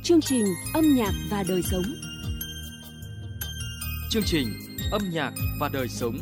Chương trình Âm nhạc và đời sống. Chương trình Âm nhạc và đời sống.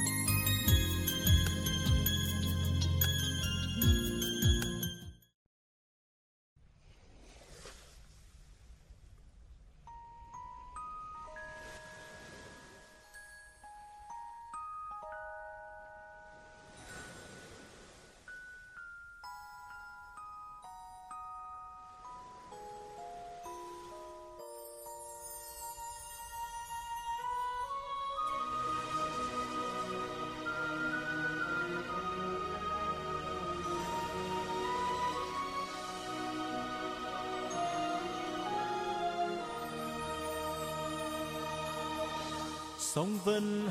Sóng vẫn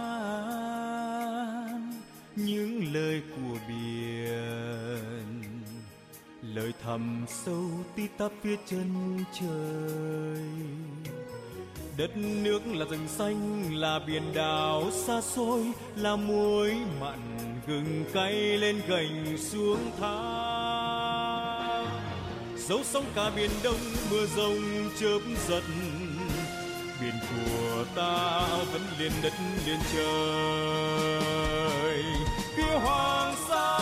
hát những lời của biển, lời thẳm sâu tít tắp phía chân trời. Đất nước là rừng xanh, là biển đảo xa xôi, là muối mặn gừng cay lên gành xuống thác. Dấu sóng cả biển Đông, mưa rông chớp giật, biển của ta vẫn liền đất liền trời. Phía Hoàng Sa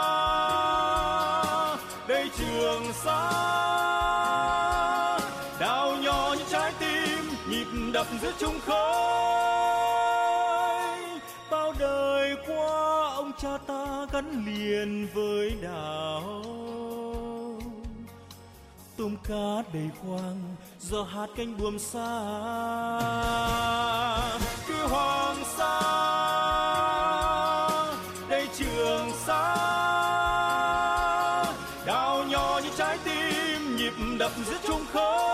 đây Trường Sa, đảo nhỏ như trái tim nhịp đập giữa trung khơi. Bao đời qua ông cha ta gắn liền với đảo, tôm cá đầy khoang do hát cánh buồm xa. Cứ Hoàng Sa đây Trường Sa, đảo nhỏ như trái tim nhịp đập giữa trung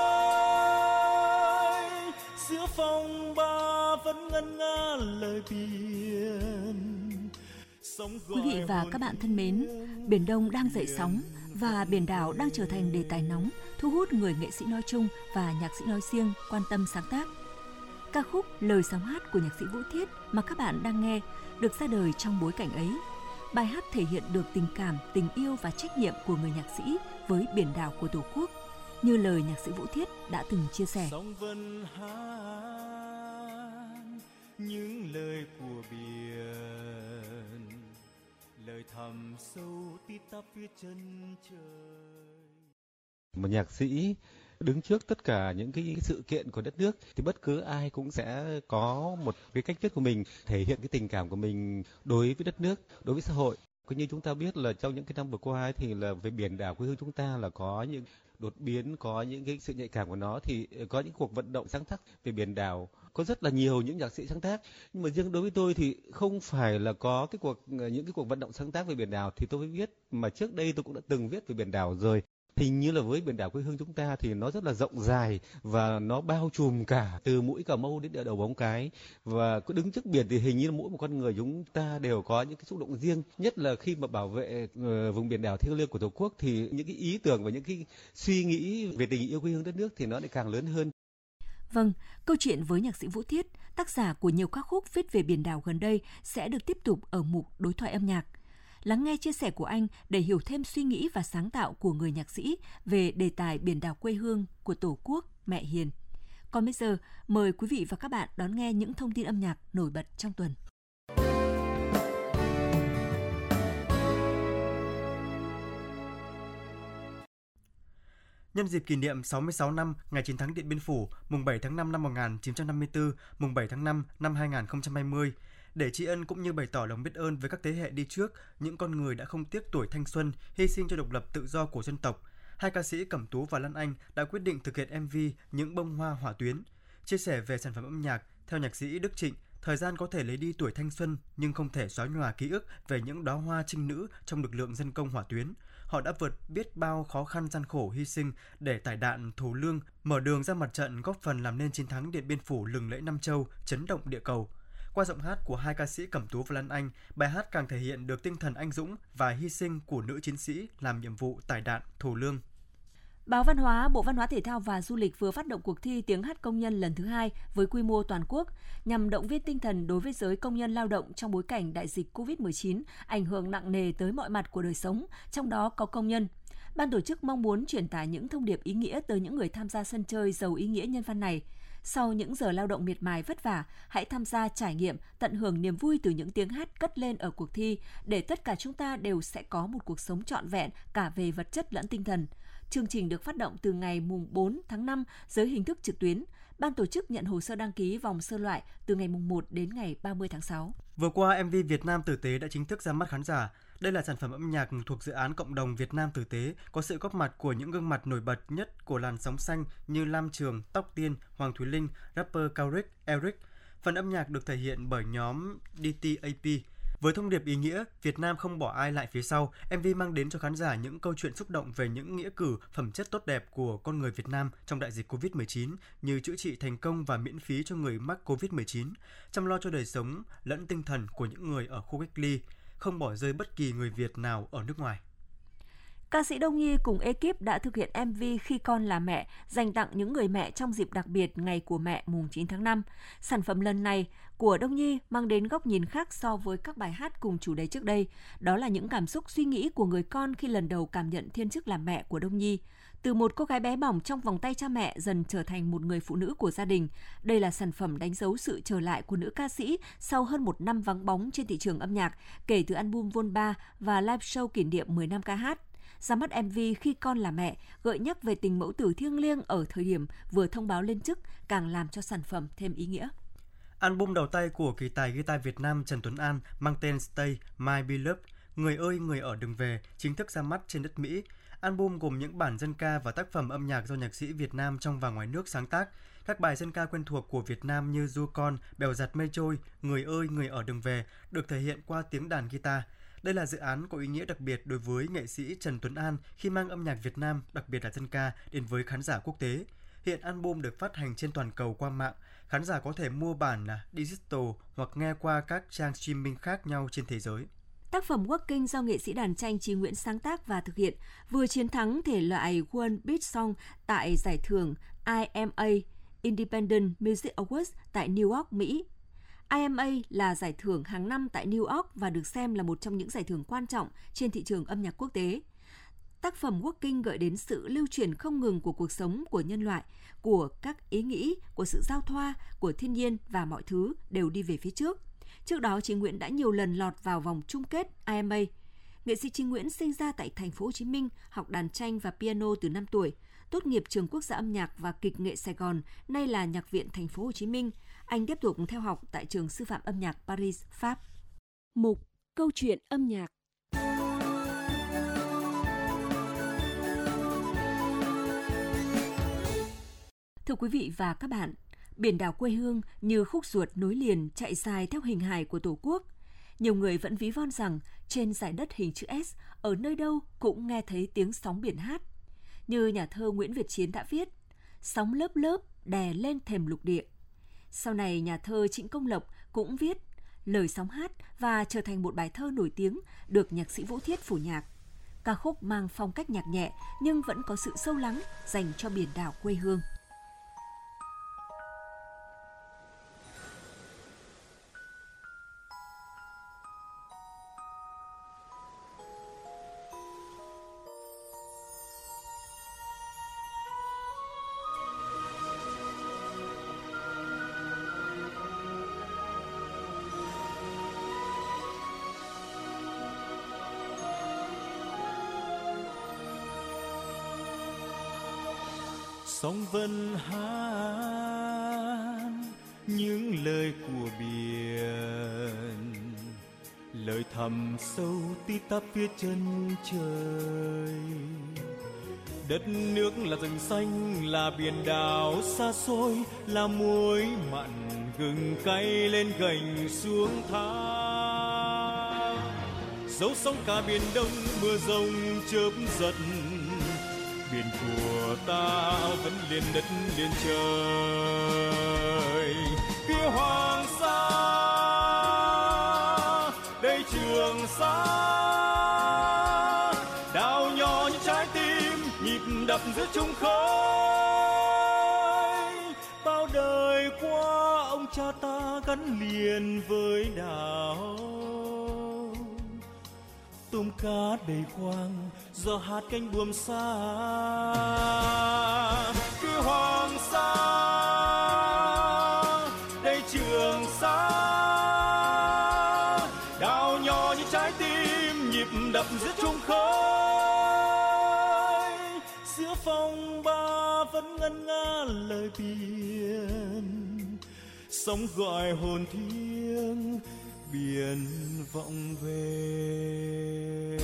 khơi. Giữa phong ba vẫn ngân nga lời biển. Quý vị và các bạn thân mến, Biển Đông đang dậy sóng và biển đảo đang trở thành đề tài nóng, thu hút người nghệ sĩ nói chung và nhạc sĩ nói riêng quan tâm sáng tác. Ca khúc Lời Sóng Hát của nhạc sĩ Vũ Thiết mà các bạn đang nghe được ra đời trong bối cảnh ấy. Bài hát thể hiện được tình cảm, tình yêu và trách nhiệm của người nhạc sĩ với biển đảo của Tổ quốc, như lời nhạc sĩ Vũ Thiết đã từng chia sẻ. Sóng vẫn hát những lời của biển, lời thẳm sâu tít tắp phía chân trời. Một nhạc sĩ đứng trước tất cả những cái sự kiện của đất nước thì bất cứ ai cũng sẽ có một cái cách viết của mình, thể hiện cái tình cảm của mình đối với đất nước, đối với xã hội. Như chúng ta biết là trong những cái năm vừa qua ấy, thì là về biển đảo quê hương chúng ta là có những đột biến, có những cái sự nhạy cảm của nó, thì có những cuộc vận động sáng tác về biển đảo, có rất là nhiều những nhạc sĩ sáng tác. Nhưng mà riêng đối với tôi thì không phải là có những cái cuộc vận động sáng tác về biển đảo thì tôi mới viết, mà trước đây tôi cũng đã từng viết về biển đảo rồi. Hình như là với biển đảo quê hương chúng ta thì nó rất là rộng dài và nó bao trùm cả từ mũi Cà Mau đến đầu Móng Cái, và cứ đứng trước biển thì hình như là mỗi một con người chúng ta đều có những cái xúc động riêng, nhất là khi mà bảo vệ vùng biển đảo thiêng liêng của Tổ quốc thì những cái ý tưởng và những cái suy nghĩ về tình yêu quê hương đất nước thì nó lại càng lớn hơn. Vâng, câu chuyện với nhạc sĩ Vũ Thiết, tác giả của nhiều ca khúc viết về biển đảo gần đây sẽ được tiếp tục ở mục Đối thoại âm nhạc. Lắng nghe chia sẻ của anh để hiểu thêm suy nghĩ và sáng tạo của người nhạc sĩ về đề tài biển đảo quê hương của Tổ quốc mẹ hiền. Còn bây giờ, mời quý vị và các bạn đón nghe những thông tin âm nhạc nổi bật trong tuần. Nhân dịp kỷ niệm 66 năm ngày chiến thắng Điện Biên Phủ, mùng 7 tháng 5 năm 1954, mùng 7 tháng 5 năm 2020, để tri ân cũng như bày tỏ lòng biết ơn với các thế hệ đi trước, những con người đã không tiếc tuổi thanh xuân, hy sinh cho độc lập tự do của dân tộc, hai ca sĩ Cẩm Tú và Lan Anh đã quyết định thực hiện MV Những bông hoa hỏa tuyến. Chia sẻ về sản phẩm âm nhạc, theo nhạc sĩ Đức Trịnh, thời gian có thể lấy đi tuổi thanh xuân nhưng không thể xóa nhòa ký ức về những đóa hoa trinh nữ trong lực lượng dân công hỏa tuyến. Họ đã vượt biết bao khó khăn gian khổ hy sinh để tải đạn thù lương, mở đường ra mặt trận, góp phần làm nên chiến thắng Điện Biên Phủ lừng lẫy Nam Châu, chấn động địa cầu. Qua giọng hát của hai ca sĩ Cẩm Tú và Lan Anh, bài hát càng thể hiện được tinh thần anh dũng và hy sinh của nữ chiến sĩ làm nhiệm vụ tải đạn thù lương. Báo Văn hóa, Bộ Văn hóa Thể thao và Du lịch vừa phát động cuộc thi tiếng hát công nhân lần thứ 2 với quy mô toàn quốc nhằm động viên tinh thần đối với giới công nhân lao động trong bối cảnh đại dịch Covid-19 ảnh hưởng nặng nề tới mọi mặt của đời sống, trong đó có công nhân. Ban tổ chức mong muốn truyền tải những thông điệp ý nghĩa tới những người tham gia sân chơi giàu ý nghĩa nhân văn này. Sau những giờ lao động miệt mài vất vả, hãy tham gia trải nghiệm, tận hưởng niềm vui từ những tiếng hát cất lên ở cuộc thi, để tất cả chúng ta đều sẽ có một cuộc sống trọn vẹn cả về vật chất lẫn tinh thần. Chương trình được phát động từ ngày mùng 4 tháng 5 dưới hình thức trực tuyến. Ban tổ chức nhận hồ sơ đăng ký vòng sơ loại từ ngày mùng 1 đến ngày 30 tháng 6. Vừa qua, MV Việt Nam Tử Tế đã chính thức ra mắt khán giả. Đây là sản phẩm âm nhạc thuộc dự án Cộng đồng Việt Nam Tử Tế, có sự góp mặt của những gương mặt nổi bật nhất của làn sóng xanh như Lam Trường, Tóc Tiên, Hoàng Thùy Linh, rapper Cao Rick, Eric. Phần âm nhạc được thể hiện bởi nhóm DTAP. Với thông điệp ý nghĩa, Việt Nam không bỏ ai lại phía sau, MV mang đến cho khán giả những câu chuyện xúc động về những nghĩa cử, phẩm chất tốt đẹp của con người Việt Nam trong đại dịch Covid-19 như chữa trị thành công và miễn phí cho người mắc Covid-19, chăm lo cho đời sống lẫn tinh thần của những người ở khu cách ly, không bỏ rơi bất kỳ người Việt nào ở nước ngoài. Ca sĩ Đông Nhi cùng ekip đã thực hiện MV Khi Con Là Mẹ dành tặng những người mẹ trong dịp đặc biệt Ngày của Mẹ mùng 9 tháng 5. Sản phẩm lần này của Đông Nhi mang đến góc nhìn khác so với các bài hát cùng chủ đề trước đây. Đó là những cảm xúc suy nghĩ của người con khi lần đầu cảm nhận thiên chức làm mẹ của Đông Nhi. Từ một cô gái bé bỏng trong vòng tay cha mẹ dần trở thành một người phụ nữ của gia đình. Đây là sản phẩm đánh dấu sự trở lại của nữ ca sĩ sau hơn một năm vắng bóng trên thị trường âm nhạc kể từ album Volba và live show kỷ niệm 10 năm ca hát. Ra mắt MV Khi Con Là Mẹ gợi nhắc về tình mẫu tử thiêng liêng ở thời điểm vừa thông báo lên chức, càng làm cho sản phẩm thêm ý nghĩa. Album đầu tay của kỳ tài guitar Việt Nam Trần Tuấn An mang tên Stay My Beloved, Người ơi người ở đừng về, chính thức ra mắt trên đất Mỹ. Album gồm những bản dân ca và tác phẩm âm nhạc do nhạc sĩ Việt Nam trong và ngoài nước sáng tác. Các bài dân ca quen thuộc của Việt Nam như Du Con, Bèo Giặt Mây Trôi, Người ơi người ở đừng về được thể hiện qua tiếng đàn guitar. Đây là dự án có ý nghĩa đặc biệt đối với nghệ sĩ Trần Tuấn An khi mang âm nhạc Việt Nam, đặc biệt là dân ca, đến với khán giả quốc tế. Hiện album được phát hành trên toàn cầu qua mạng. Khán giả có thể mua bản digital hoặc nghe qua các trang streaming khác nhau trên thế giới. Tác phẩm Working do nghệ sĩ đàn tranh Chí Nguyễn sáng tác và thực hiện vừa chiến thắng thể loại World Beat Song tại giải thưởng IMA Independent Music Awards tại New York, Mỹ. IMA là giải thưởng hàng năm tại New York và được xem là một trong những giải thưởng quan trọng trên thị trường âm nhạc quốc tế. Tác phẩm Working gợi đến sự lưu truyền không ngừng của cuộc sống của nhân loại, của các ý nghĩ, của sự giao thoa, của thiên nhiên và mọi thứ đều đi về phía trước. Trước đó, Chí Nguyễn đã nhiều lần lọt vào vòng chung kết IMA. Nghệ sĩ Chí Nguyễn sinh ra tại thành phố Hồ Chí Minh, học đàn tranh và piano từ 5 tuổi, tốt nghiệp trường Quốc gia âm nhạc và kịch nghệ Sài Gòn, nay là Nhạc viện thành phố Hồ Chí Minh. Anh tiếp tục theo học tại trường sư phạm âm nhạc Paris, Pháp. Mục Câu chuyện âm nhạc. Thưa quý vị và các bạn, biển đảo quê hương như khúc ruột nối liền chạy dài theo hình hài của Tổ quốc. Nhiều người vẫn ví von rằng trên dải đất hình chữ S, ở nơi đâu cũng nghe thấy tiếng sóng biển hát. Như nhà thơ Nguyễn Việt Chiến đã viết, sóng lớp lớp đè lên thềm lục địa. Sau này nhà thơ Trịnh Công Lộc cũng viết lời sóng hát và trở thành một bài thơ nổi tiếng được nhạc sĩ Vũ Thiết phổ nhạc. Ca khúc mang phong cách nhạc nhẹ nhưng vẫn có sự sâu lắng dành cho biển đảo quê hương. Sóng vẫn hát những lời của biển, lời thẳm sâu tí tắp phía chân trời. Đất nước là rừng xanh, là biển đảo xa xôi, là muối mặn gừng cay lên gành xuống thác. Dấu sóng cả biển Đông, mưa rông chớp giật, biển của ta vẫn liền đất liền trời. Phía Hoàng Sa đây Trường Sa, đảo nhỏ như trái tim nhịp đập giữa trung khơi. Bao đời qua ông cha ta gắn liền với đảo, tôm cá đầy khoang do hát cánh buồm xa. Cứ Hoàng Sa đây Trường Sa, đảo nhỏ như trái tim nhịp đập giữa trung khơi. Giữa phong ba vẫn ngân nga lời biển, sóng gọi hồn thiêng biển vọng về.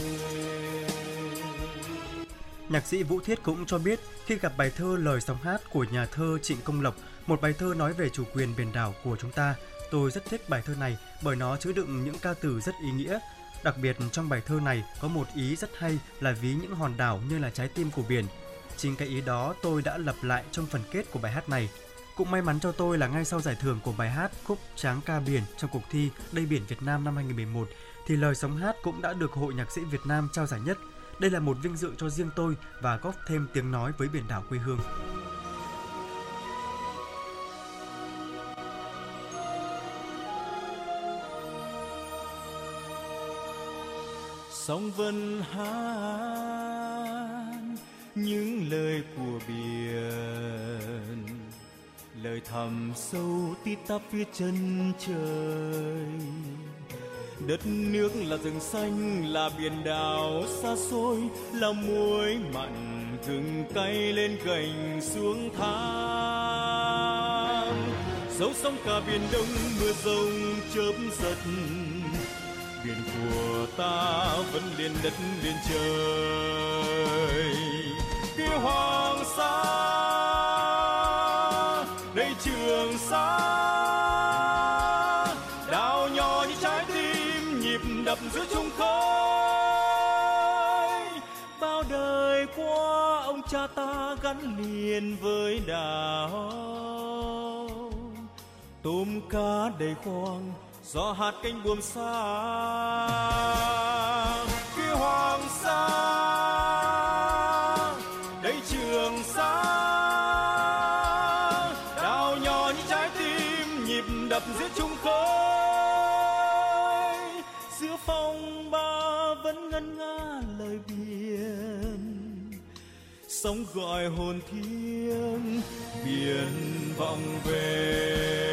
Nhạc sĩ Vũ Thiết cũng cho biết khi gặp bài thơ Lời Sóng Hát của nhà thơ Trịnh Công Lộc, một bài thơ nói về chủ quyền biển đảo của chúng ta, tôi rất thích bài thơ này bởi nó chứa đựng những ca từ rất ý nghĩa. Đặc biệt trong bài thơ này có một ý rất hay là ví những hòn đảo như là trái tim của biển. Chính cái ý đó tôi đã lặp lại trong phần kết của bài hát này. Cũng may mắn cho tôi là ngay sau giải thưởng của bài hát khúc Tráng ca biển trong cuộc thi Đây biển Việt Nam năm 2011 thì Lời Sóng Hát cũng đã được Hội Nhạc sĩ Việt Nam trao giải nhất. Đây là một vinh dự cho riêng tôi và góp thêm tiếng nói với biển đảo quê hương. Sóng vân hát những lời của biển, lời thẳm sâu tít tắp phía chân trời. Đất nước là rừng xanh, là biển đảo xa xôi, là muối mặn gừng cay lên gành xuống thang. Dấu sóng cả biển Đông mưa rông chớp giật, biển của ta vẫn liền đất liền trời. Kia Hoàng Sa đây Trường Sa, đảo nhỏ như trái tim nhịp đập giữa trung khơi. Bao đời qua ông cha ta gắn liền với đảo, tôm cá đầy khoang gió hát cánh buồm xa. Kia Hoàng Sa đây Trường Sa, đảo nhỏ như trái tim nhịp đập giữa trung khơi. Giữa phong ba vẫn ngân nga lời biển, sóng gọi hồn thiêng biển vọng về.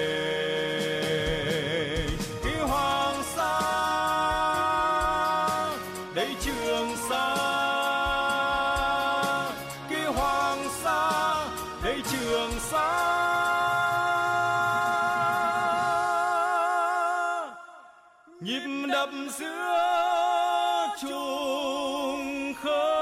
Nhịp đập giữa trùng khơi.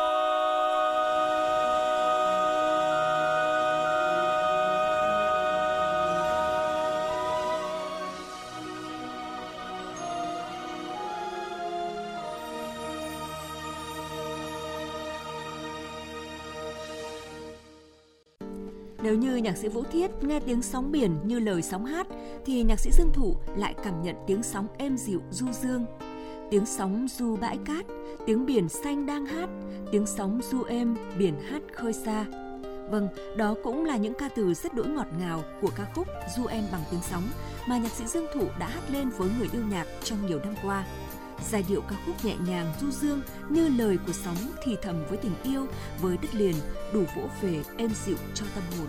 Nếu như nhạc sĩ Vũ Thiết nghe tiếng sóng biển như lời sóng hát, thì nhạc sĩ Dương Thụ lại cảm nhận tiếng sóng êm dịu du dương. Tiếng sóng du bãi cát, tiếng biển xanh đang hát, tiếng sóng du êm, biển hát khơi xa. Vâng, đó cũng là những ca từ rất đỗi ngọt ngào của ca khúc Du Em Bằng Tiếng Sóng mà nhạc sĩ Dương Thụ đã hát lên với người yêu nhạc trong nhiều năm qua. Giai điệu ca khúc nhẹ nhàng du dương như lời của sóng thì thầm với tình yêu, với đất liền, đủ vỗ về êm dịu cho tâm hồn.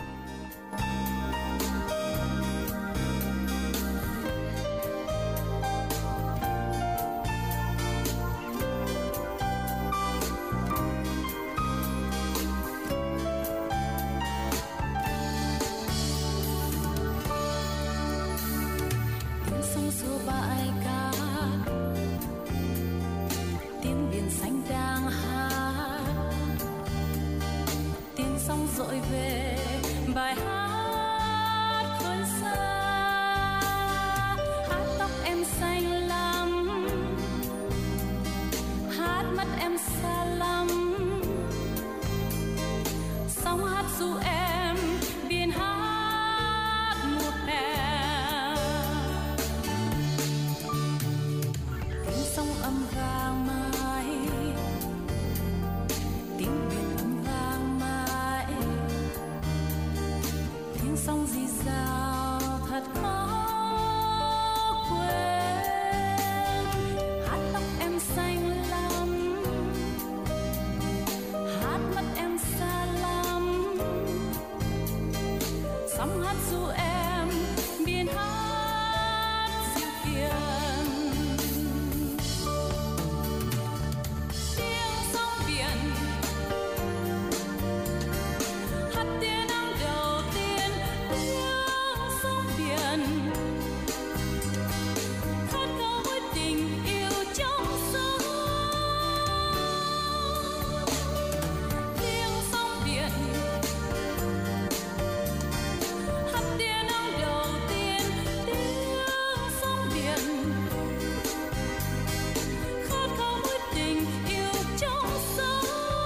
dội về bài hát khơi xa, hát tóc em xanh lắm, hát mắt em xa lắm, sóng hát du em biển hát mùa hè, tiếng sông âm vang mãi, tiếng biển âm vang mãi, du em biển hát dịu hiền. Tiếng sóng biển hát tiếng nắng đầu tiên, tiếng sóng biển khát khao với tình yêu trong gió. Tiếng sóng biển hát tiếng nắng đầu tiên, tiếng sóng biển khát khao với tình yêu trong gió.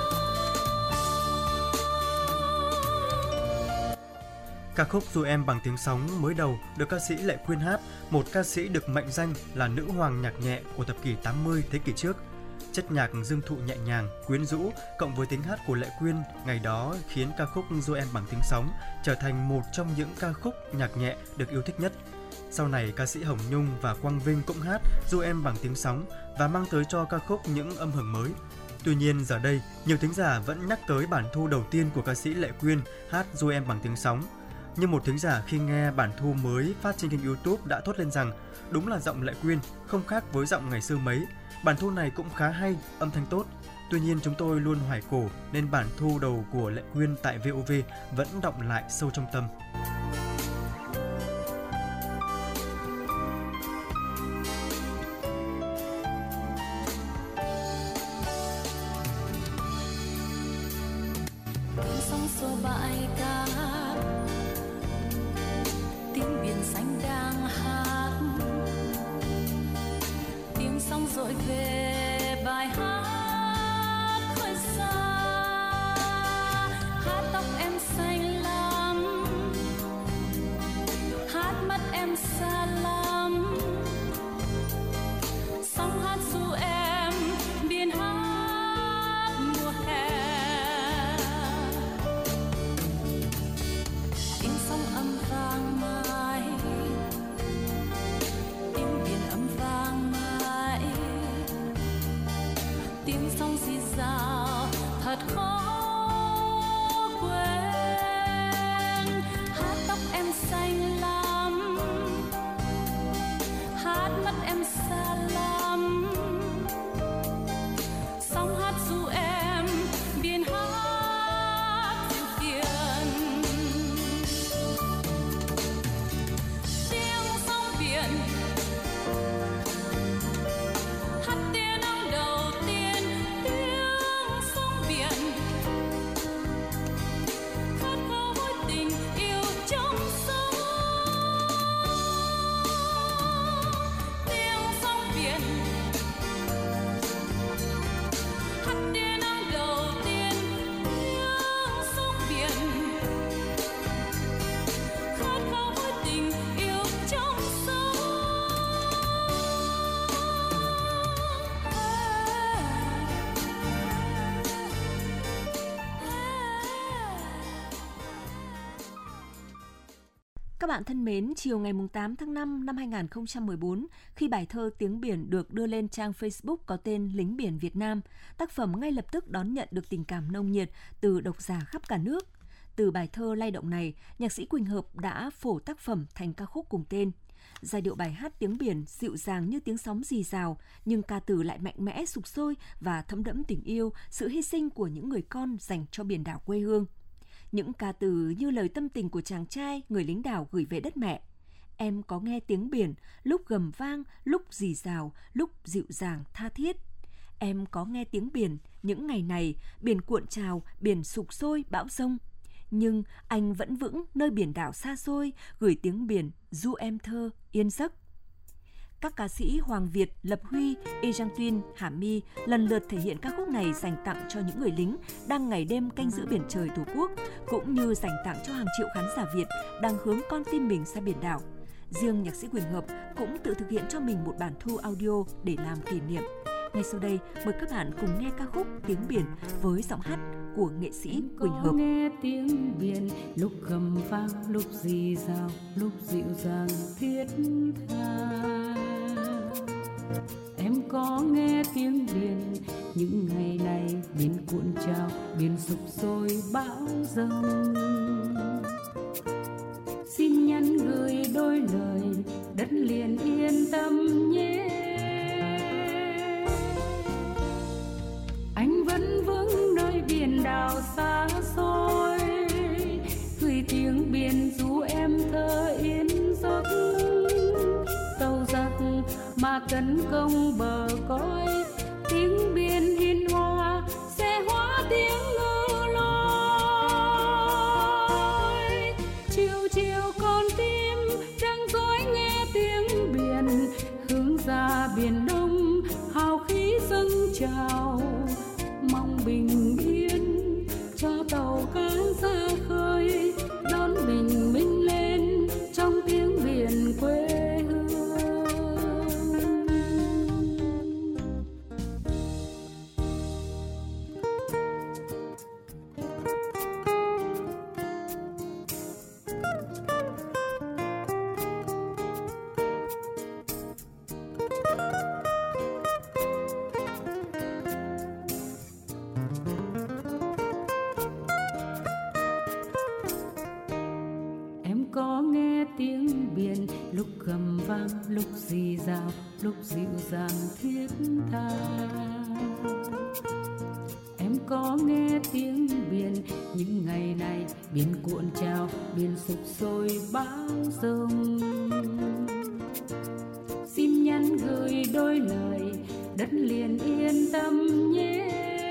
Ca khúc Du Em bằng tiếng sóng mới đầu được ca sĩ Lệ Quyên hát, một ca sĩ được mệnh danh là nữ hoàng nhạc nhẹ của thập kỷ 80 thế kỷ trước. Chất nhạc dương thụ nhẹ nhàng, quyến rũ cộng với tiếng hát của Lệ Quyên ngày đó khiến ca khúc Du Em bằng tiếng sóng trở thành một trong những ca khúc nhạc nhẹ được yêu thích nhất. Sau này, ca sĩ Hồng Nhung và Quang Vinh cũng hát Du Em bằng tiếng sóng và mang tới cho ca khúc những âm hưởng mới. Tuy nhiên, giờ đây, nhiều thính giả vẫn nhắc tới bản thu đầu tiên của ca sĩ Lệ Quyên hát Du Em bằng tiếng sóng. Như một thính giả khi nghe bản thu mới phát trên kênh YouTube đã thốt lên rằng đúng là giọng Lệ Quyên không khác với giọng ngày xưa mấy. Bản thu này cũng khá hay, âm thanh tốt. Tuy nhiên chúng tôi luôn hoài cổ nên bản thu đầu của Lệ Quyên tại VOV vẫn đọng lại sâu trong tâm. Tiếng sóng xô bãi cát, tiếng biển xanh đang hát, tiếng sóng dội về bài hát khơi xa. Hát tóc em xanh lắm, hát mắt em xa lắm, sóng hát du em biển hát mùa hè. Tiếng sóng âm vang mãi, tiếng biển âm vang mãi, tiếng sóng rì rào thật khó quên. Hát tóc em xanh lắm, hát mắt em xa lắm, sóng hát du em biển hát dịu hiền. Tiếng sóng biển hát tiếng nắng đầu tiên, tiếng sóng biển khát khao với tình yêu trong gió. Tiếng sóng biển hát tiếng nắng đầu tiên, tiếng sóng biển khát khao với tình yêu trong gió. Các bạn thân mến, chiều ngày 8 tháng 5 năm 2014, khi bài thơ Tiếng Biển được đưa lên trang Facebook có tên Lính Biển Việt Nam, tác phẩm ngay lập tức đón nhận được tình cảm nồng nhiệt từ độc giả khắp cả nước. Từ bài thơ lay động này, nhạc sĩ Quỳnh Hợp đã phổ tác phẩm thành ca khúc cùng tên. Giai điệu bài hát Tiếng Biển dịu dàng như tiếng sóng rì rào, nhưng ca từ lại mạnh mẽ, sục sôi và thấm đẫm tình yêu, sự hy sinh của những người con dành cho biển đảo quê hương. Những ca từ như lời tâm tình của chàng trai, người lính đảo gửi về đất mẹ. Em có nghe tiếng biển, lúc gầm vang, lúc rì rào, lúc dịu dàng tha thiết. Em có nghe tiếng biển, những ngày này, biển cuộn trào, biển sục sôi, bão giông. Nhưng anh vẫn vững nơi biển đảo xa xôi, gửi tiếng biển, du em thơ, yên giấc. Các ca sĩ Hoàng Việt, Lập Huy, Ê Giang Tuyên, Hà My lần lượt thể hiện ca khúc này dành tặng cho những người lính đang ngày đêm canh giữ biển trời Tổ quốc, cũng như dành tặng cho hàng triệu khán giả Việt đang hướng con tim mình ra biển đảo. Riêng nhạc sĩ Quỳnh Hợp cũng tự thực hiện cho mình một bản thu audio để làm kỷ niệm. Ngay sau đây, mời các bạn cùng nghe ca khúc Tiếng Biển với giọng hát của nghệ sĩ Quỳnh Hợp. Nghe tiếng biển lúc gầm vang, lúc rì rào, lúc dịu dàng thiết tha. Em có nghe tiếng biển những ngày này, biển cuộn trào, biển sục sôi bão dâng. Xin tấn công bờ cõi. Tiếng biển hiền hòa sẽ hóa tiếng ngư lối. Chiều chiều con tim đang dõi nghe tiếng biển, hướng ra biển Đông hào khí dâng trào. Mong bình yên cho tàu cá ra khơi, đón bình minh lên trong tiếng biển quê hương. Có nghe tiếng biển lúc gầm vang, lúc rì rào, lúc dịu dàng thiết tha. Em có nghe tiếng biển những ngày này, biển cuộn trào, biển sục sôi bão giông. Xin nhắn gửi đôi lời, đất liền yên tâm nhé.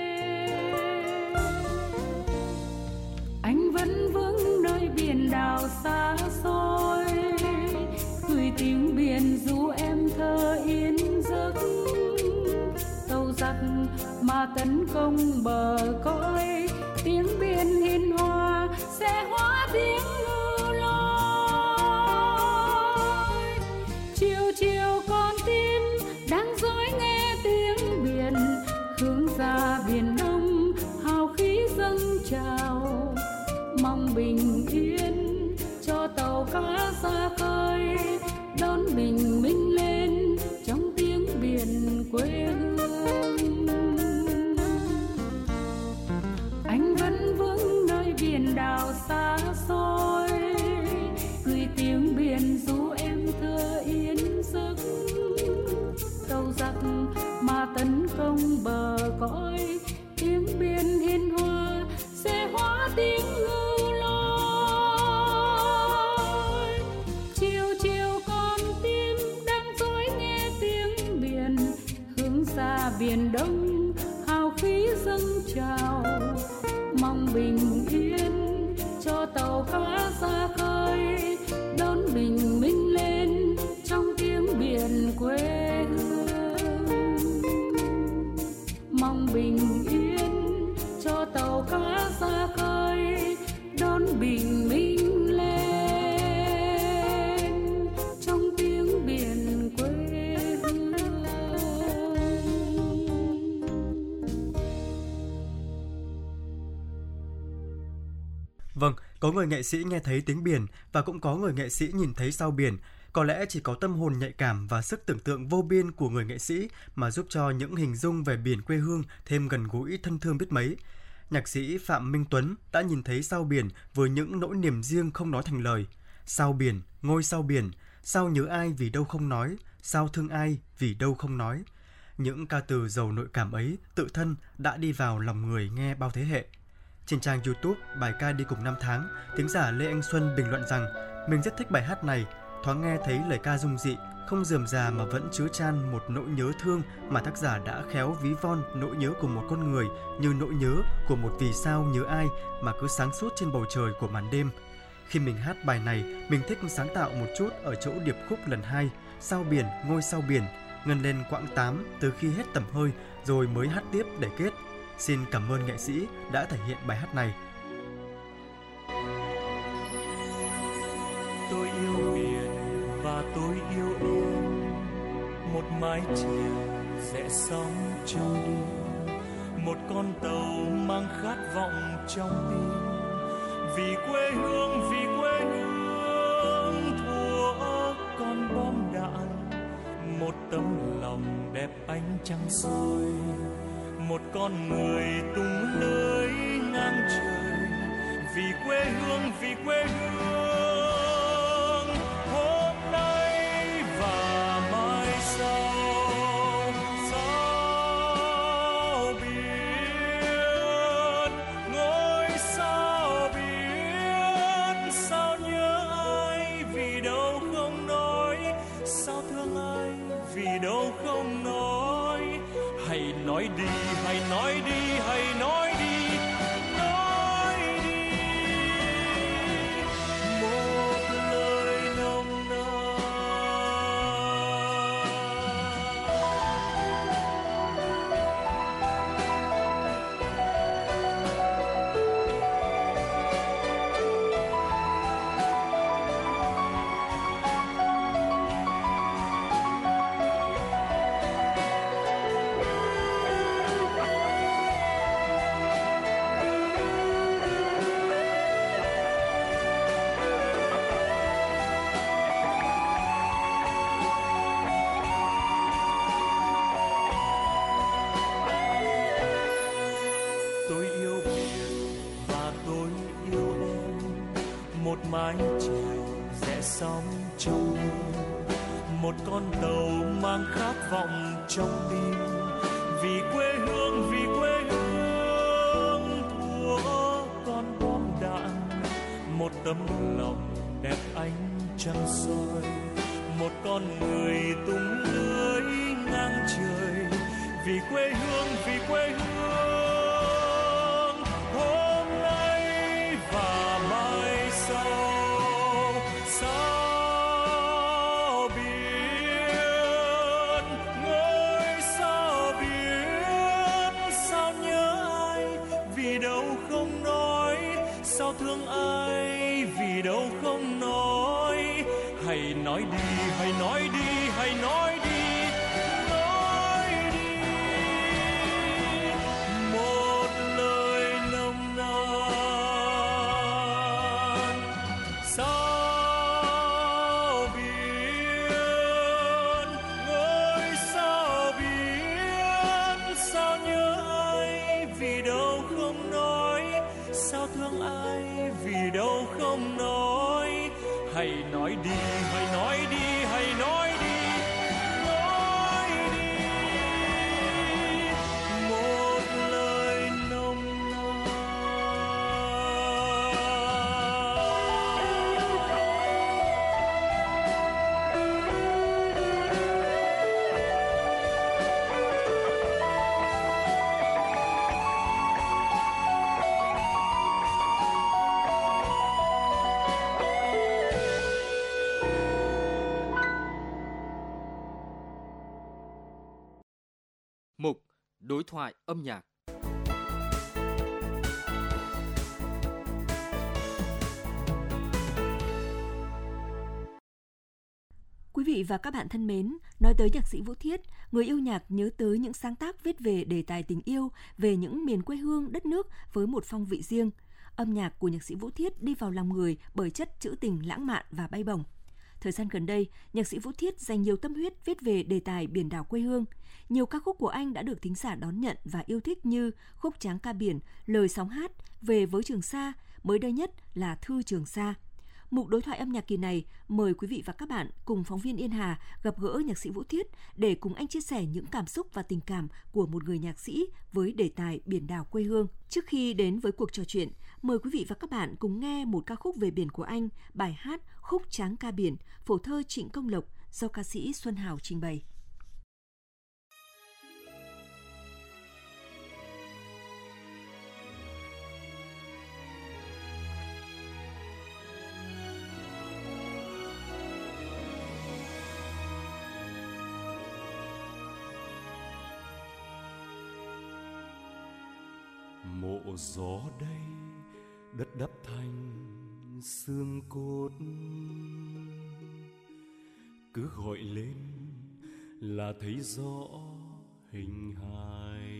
Anh vẫn vững nơi biển đảo xa xôi, gửi tiếng biển ru em thơ yên giấc. Tàu giặc mà tấn công bờ cõi, tiếng biển hiền hòa sẽ hóa tiếng ngư lối. Chiều chiều con tim đang dõi nghe tiếng biển, hướng ra biển Đông hào khí dâng trào. Mong bình yên cho tàu cá ra khơi, đón bình minh lên trong tiếng biển quê hương. Anh vẫn vững nơi biển đảo xa xôi, gửi tiếng biển ru em thơ yên giấc. Tàu giặc mà tấn công bờ cõi, tiếng biển hiền hòa sẽ hóa tiếng ngư lối. Chiều chiều con tim đang dõi nghe tiếng biển, hướng ra biển Đông hào khí dâng trào. Mong bình yên cho tàu cá ra khơi, đón bình minh lên trong tiếng biển quê hương. Mong bình yên cho tàu cá ra khơi, đón bình minh lên trong tiếng biển quê hương. Vâng, có người nghệ sĩ nghe thấy tiếng biển và cũng có người nghệ sĩ nhìn thấy sao biển. Có lẽ chỉ có tâm hồn nhạy cảm và sức tưởng tượng vô biên của người nghệ sĩ mà giúp cho những hình dung về biển quê hương thêm gần gũi thân thương biết mấy. Nhạc sĩ Phạm Minh Tuấn đã nhìn thấy sao biển với những nỗi niềm riêng không nói thành lời. Sao biển, ngôi sao biển, sao nhớ ai vì đâu không nói, sao thương ai vì đâu không nói. Những ca từ giàu nội cảm ấy tự thân đã đi vào lòng người nghe bao thế hệ. Trên trang YouTube bài ca Đi cùng năm tháng, thính giả Lê Anh Xuân bình luận rằng mình rất thích bài hát này, thoáng nghe thấy lời ca dung dị, không rườm rà mà vẫn chứa chan một nỗi nhớ thương mà tác giả đã khéo ví von nỗi nhớ của một con người như nỗi nhớ của một vì sao nhớ ai mà cứ sáng suốt trên bầu trời của màn đêm. Khi mình hát bài này, mình thích sáng tạo một chút ở chỗ điệp khúc lần 2, sao biển, ngôi sao biển, ngân lên quãng 8 từ khi hết tầm hơi rồi mới hát tiếp để kết. Xin cảm ơn nghệ sĩ đã thể hiện bài hát này. Tôi yêu biển và tôi yêu em, một mái chèo rẽ sóng trong đêm, một con tàu mang khát vọng trong tim. Vì quê hương thua con bom đạn, một tấm lòng đẹp ánh trăng soi, một con người tung lưới ngang trời. Vì quê hương hôm nay và mai sau. Sao biển, ngôi sao biển, sao nhớ ai vì đâu không nói, sao thương ai vì đâu không hãy nói đi, hãy nói đi, hãy nói đi, nói đi một lời nồng nàn. Mái chèo rẽ sóng trong mưa, một con tàu mang khát vọng trong tim, vì quê hương thua con bom đạn, một tấm lòng đẹp ánh trăng soi, một con người tung lưới ngang trời, vì quê hương hôm nay và mai sau. Sao biển ngơi, sao biển, sao nhớ ai vì đâu không nói, sao thương ai vì đâu không nói. Hãy nói đi, hãy nói đi, hãy nói đi, nói đi một lời nồng nàn. Sao biển ngơi, sao biển, sao nhớ ai vì đâu không nói, sao thương ai vì đâu không nói. Hãy nói đi, hãy nói đi, hãy nói đi, nói đi một lời nồng nàn. Mục đối thoại âm nhạc. Quý vị và các bạn thân mến, nói tới nhạc sĩ Vũ Thiết, người yêu nhạc nhớ tới những sáng tác viết về đề tài tình yêu, về những miền quê hương, đất nước với một phong vị riêng. Âm nhạc của nhạc sĩ Vũ Thiết đi vào lòng người bởi chất trữ tình lãng mạn và bay bổng. Thời gian gần đây, nhạc sĩ Vũ Thiết dành nhiều tâm huyết viết về đề tài biển đảo quê hương. Nhiều ca khúc của anh đã được thính giả đón nhận và yêu thích như Khúc Tráng Ca Biển, Lời Sóng Hát, Về với Trường Sa, mới đây nhất là Thư Trường Sa. Mục đối thoại âm nhạc kỳ này mời quý vị và các bạn cùng phóng viên Yên Hà gặp gỡ nhạc sĩ Vũ Thiết để cùng anh chia sẻ những cảm xúc và tình cảm của một người nhạc sĩ với đề tài biển đảo quê hương. Trước khi đến với cuộc trò chuyện, mời quý vị và các bạn cùng nghe một ca khúc về biển của anh, bài hát Khúc Tráng Ca Biển, phổ thơ Trịnh Công Lộc do ca sĩ Xuân Hào trình bày. Mộ gió đây, đất đắp thành xương cốt, cứ gọi lên là thấy rõ hình hài.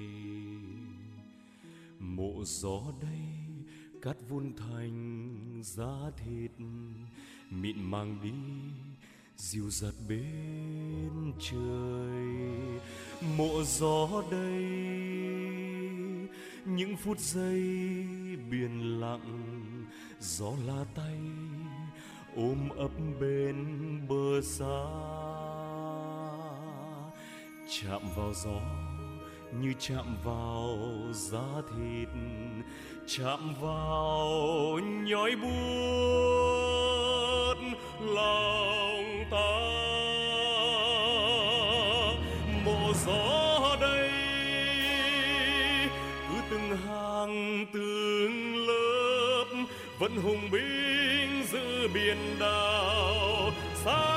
Mộ gió đây, cát vun thành giá thịt, mịn màng đi dịu dạt bên trời. Mộ gió đây, những phút giây biển lặng, gió la tay ôm ấp bên bờ xa. Chạm vào gió như chạm vào da thịt, chạm vào nhói buốt lòng ta. Mộ gió đây, vẫn hùng binh giữ biển đảo xa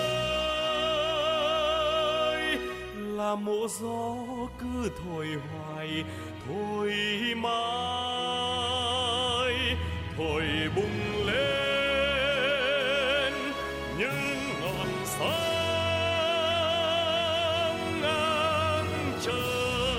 khơi. Là mộ gió cứ thổi hoài thổi mãi, thổi bùng lên những ngọn sáng ngang trời.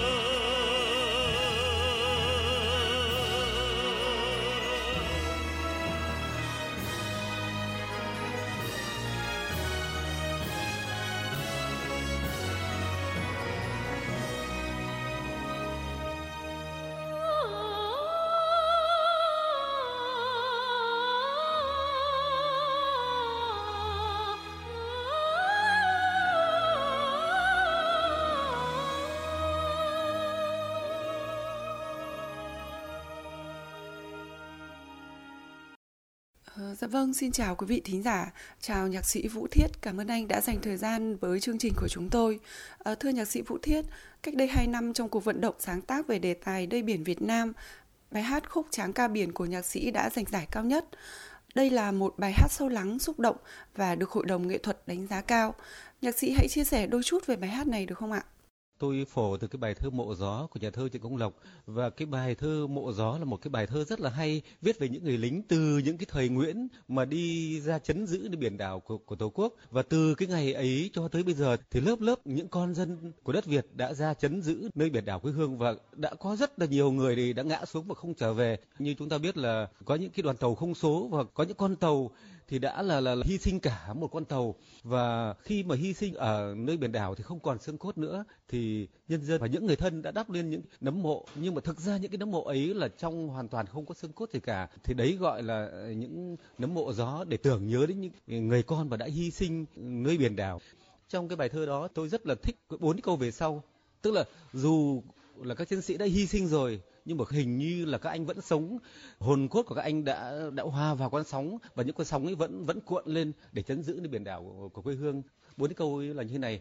Dạ vâng, xin chào quý vị thính giả, chào nhạc sĩ Vũ Thiết, cảm ơn anh đã dành thời gian với chương trình của chúng tôi. Thưa nhạc sĩ Vũ Thiết, cách đây 2 năm trong cuộc vận động sáng tác về đề tài Đây biển Việt Nam, bài hát Khúc Tráng ca biển của nhạc sĩ đã giành giải cao nhất. Đây là một bài hát sâu lắng, xúc động và được Hội đồng Nghệ thuật đánh giá cao. Nhạc sĩ hãy chia sẻ đôi chút về bài hát này được không ạ? Tôi phổ từ cái bài thơ Mộ Gió của nhà thơ Trịnh Công Lộc, và cái bài thơ Mộ Gió là một cái bài thơ rất là hay, viết về những người lính từ những cái thời Nguyễn mà đi ra trấn giữ nơi biển đảo của Tổ quốc, và từ cái ngày ấy cho tới bây giờ thì lớp lớp những con dân của đất Việt đã ra trấn giữ nơi biển đảo quê hương, và đã có rất là nhiều người thì đã ngã xuống và không trở về. Như chúng ta biết là có những cái đoàn tàu không số và có những con tàu thì đã là hy sinh cả một con tàu, và khi mà hy sinh ở nơi biển đảo thì không còn xương cốt nữa, thì nhân dân và những người thân đã đắp lên những nấm mộ, nhưng mà thực ra những cái nấm mộ ấy là trong hoàn toàn không có xương cốt gì cả, thì đấy gọi là những nấm mộ gió để tưởng nhớ đến những người con mà đã hy sinh nơi biển đảo. Trong cái bài thơ đó tôi rất là thích 4 câu về sau, tức là dù là các chiến sĩ đã hy sinh rồi nhưng mà hình như là các anh vẫn sống, hồn cốt của các anh đã hòa vào con sóng, và những con sóng ấy vẫn cuộn lên để trấn giữ nơi biển đảo của quê hương. 4 câu ấy là như thế này: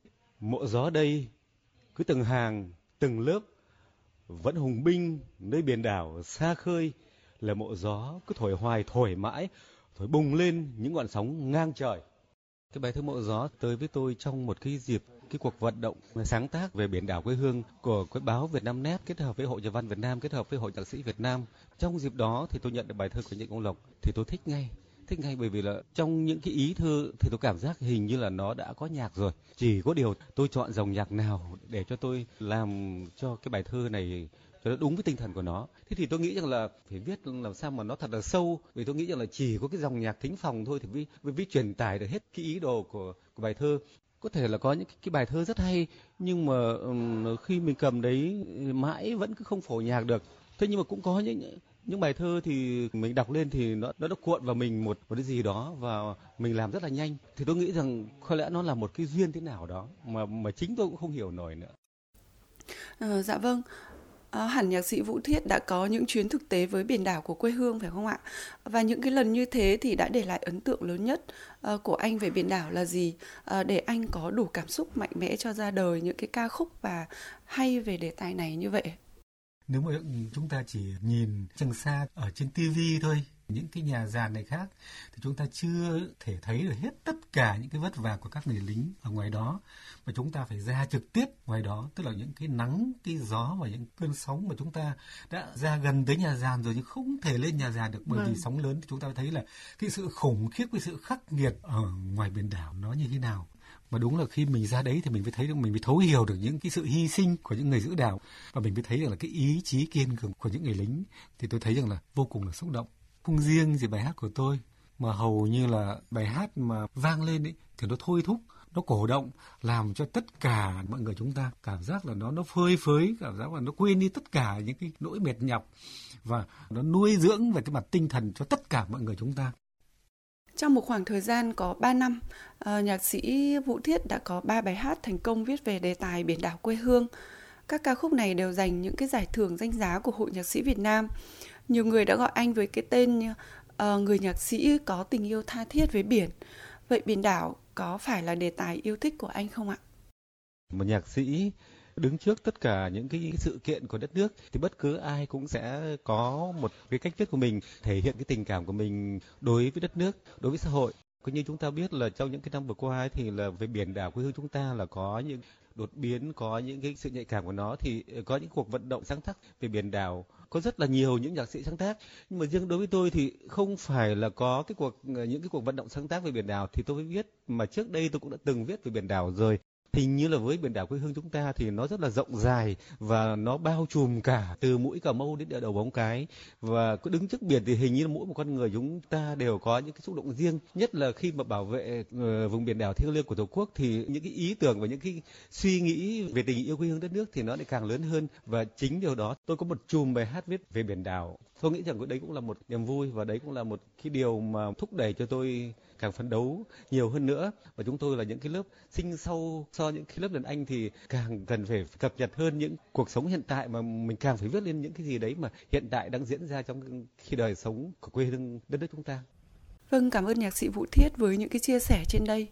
mộ gió đây cứ từng hàng từng lớp vẫn hùng binh nơi biển đảo xa khơi, là mộ gió cứ thổi hoài thổi mãi, thổi bùng lên những ngọn sóng ngang trời. Cái bài thơ Mộ Gió tới với tôi trong một cái dịp cái cuộc vận động sáng tác về biển đảo quê hương của cái báo Vietnamnet kết hợp với Hội Nhà văn Việt Nam, kết hợp với Hội Nhạc sĩ Việt Nam. Trong dịp đó thì tôi nhận được bài thơ của Trịnh Công Lộc thì tôi thích ngay bởi vì là trong những cái ý thơ thì tôi cảm giác hình như là nó đã có nhạc rồi. Chỉ có điều tôi chọn dòng nhạc nào để cho tôi làm cho cái bài thơ này cho nó đúng với tinh thần của nó. Thế thì tôi nghĩ rằng là phải viết làm sao mà nó thật là sâu, vì tôi nghĩ rằng là chỉ có cái dòng nhạc thính phòng thôi thì mới truyền tải được hết cái ý đồ của bài thơ. Có thể là có những cái bài thơ rất hay nhưng mà khi mình cầm đấy mãi vẫn cứ không phổ nhạc được. Thế nhưng mà cũng có những bài thơ thì mình đọc lên thì nó cuộn vào mình một cái gì đó và mình làm rất là nhanh. Thì tôi nghĩ rằng có lẽ nó là một cái duyên thế nào đó mà chính tôi cũng không hiểu nổi nữa. Dạ vâng. Hẳn nhạc sĩ Vũ Thiết đã có những chuyến thực tế với biển đảo của quê hương phải không ạ? Và những cái lần như thế thì đã để lại ấn tượng lớn nhất của anh về biển đảo là gì? Để anh có đủ cảm xúc mạnh mẽ cho ra đời những cái ca khúc và hay về đề tài này như vậy. Nếu mà chúng ta chỉ nhìn Trường Sa ở trên TV thôi, những cái nhà giàn này khác, thì chúng ta chưa thể thấy được hết tất cả những cái vất vả của các người lính ở ngoài đó, mà chúng ta phải ra trực tiếp ngoài đó, tức là những cái nắng, cái gió và những cơn sóng mà chúng ta đã ra gần tới nhà giàn rồi nhưng không thể lên nhà giàn được bởi vì sóng lớn. Thì chúng ta thấy là cái sự khủng khiếp, cái sự khắc nghiệt ở ngoài biển đảo nó như thế nào. Mà đúng là khi mình ra đấy thì mình mới thấy được, mình mới thấu hiểu được những cái sự hy sinh của những người giữ đảo, và mình mới thấy được là cái ý chí kiên cường của những người lính. Thì tôi thấy rằng là vô cùng là xúc động. Không riêng gì bài hát của tôi mà hầu như là bài hát mà vang lên ấy thì nó thôi thúc, nó cổ động, làm cho tất cả mọi người chúng ta cảm giác là nó phơi phới, cảm giác là nó quên đi tất cả những cái nỗi mệt nhọc, và nó nuôi dưỡng về cái mặt tinh thần cho tất cả mọi người chúng ta. Trong một khoảng thời gian có 3 năm, nhạc sĩ Vũ Thiết đã có 3 bài hát thành công viết về đề tài biển đảo quê hương. Các ca khúc này đều giành những cái giải thưởng danh giá của Hội Nhạc sĩ Việt Nam. Nhiều người đã gọi anh với cái tên người nhạc sĩ có tình yêu tha thiết với biển. Vậy biển đảo có phải là đề tài yêu thích của anh không ạ? Một nhạc sĩ đứng trước tất cả những cái sự kiện của đất nước thì bất cứ ai cũng sẽ có một cái cách viết của mình, thể hiện cái tình cảm của mình đối với đất nước, đối với xã hội. Cũng như chúng ta biết là trong những cái năm vừa qua ấy, thì là về biển đảo quê hương chúng ta là có những đột biến, có những cái sự nhạy cảm của nó, thì có những cuộc vận động sáng tác về biển đảo, có rất là nhiều những nhạc sĩ sáng tác. Nhưng mà riêng đối với tôi thì không phải là có những cái cuộc vận động sáng tác về biển đảo thì tôi mới viết, mà trước đây tôi cũng đã từng viết về biển đảo rồi. Hình như là với biển đảo quê hương chúng ta thì nó rất là rộng dài và nó bao trùm cả từ mũi Cà Mau đến địa đầu Móng Cái, và cứ đứng trước biển thì hình như mỗi một con người chúng ta đều có những cái xúc động riêng, nhất là khi mà bảo vệ vùng biển đảo thiêng liêng của Tổ quốc thì những cái ý tưởng và những cái suy nghĩ về tình yêu quê hương đất nước thì nó lại càng lớn hơn. Và chính điều đó tôi có một chùm bài hát viết về biển đảo. Tôi nghĩ rằng đấy cũng là một niềm vui và đấy cũng là một cái điều mà thúc đẩy cho tôi càng phấn đấu nhiều hơn nữa. Và chúng tôi là những cái lớp sinh sau so những cái lớp đàn anh thì càng cần phải cập nhật hơn những cuộc sống hiện tại, mà mình càng phải viết lên những cái gì đấy mà hiện tại đang diễn ra trong khi đời sống của quê hương đất nước chúng ta. Vâng, cảm ơn nhạc sĩ Vũ Thiết với những cái chia sẻ trên đây.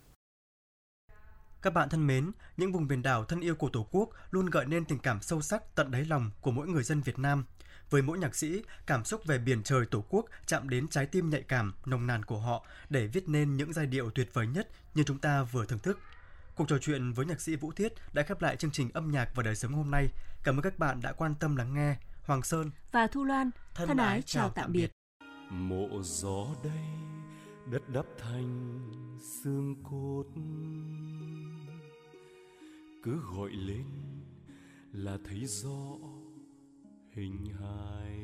Các bạn thân mến, những vùng biển đảo thân yêu của Tổ quốc luôn gợi nên tình cảm sâu sắc tận đáy lòng của mỗi người dân Việt Nam. Với mỗi nhạc sĩ, cảm xúc về biển trời Tổ quốc chạm đến trái tim nhạy cảm, nồng nàn của họ để viết nên những giai điệu tuyệt vời nhất như chúng ta vừa thưởng thức. Cuộc trò chuyện với nhạc sĩ Vũ Thiết đã khép lại chương trình Âm nhạc và đời sống hôm nay. Cảm ơn các bạn đã quan tâm lắng nghe. Hoàng Sơn và Thu Loan thân ái chào tạm biệt. Mộ gió đây, đất đắp thành xương cốt, cứ gọi lên là thấy rõ hình hài.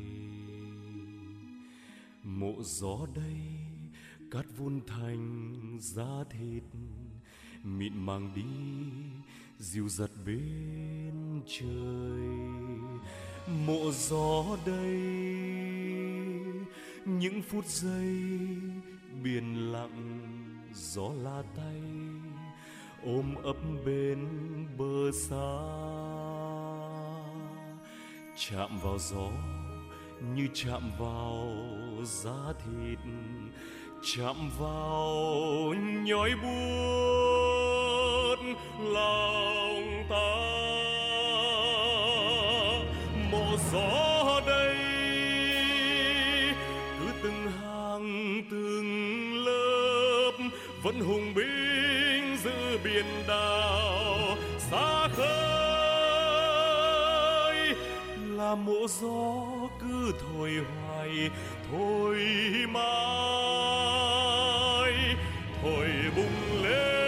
Mộ gió đây, cát vun thành da thịt, mịn màng đi dịu dặt bên trời. Mộ gió đây, những phút giây biển lặng gió la tay, ôm ấp bên bờ xa. Chạm vào gió như chạm vào da thịt, chạm vào nhói buốt lòng ta. Mộ gió đây, cứ từng hàng từng lớp vẫn hùng binh giữ biển đảo xa khơi. Là mộ gió cứ thổi hoài thôi mãi, thổi bùng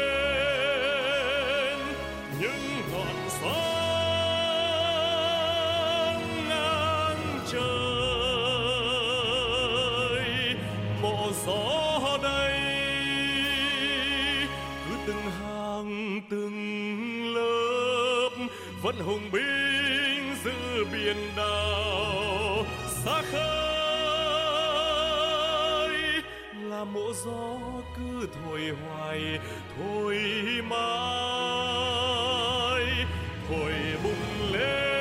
lên những ngọn sáng ngang trời. Mộ gió đây, cứ từng hàng từng lớp vẫn hùng binh giữ biển đảo xa khơi. Là mộ gió cứ thổi hoài thôi mãi, thổi bùng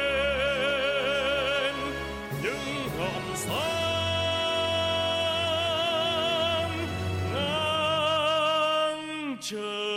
lên những ngọn sáng ngang trời.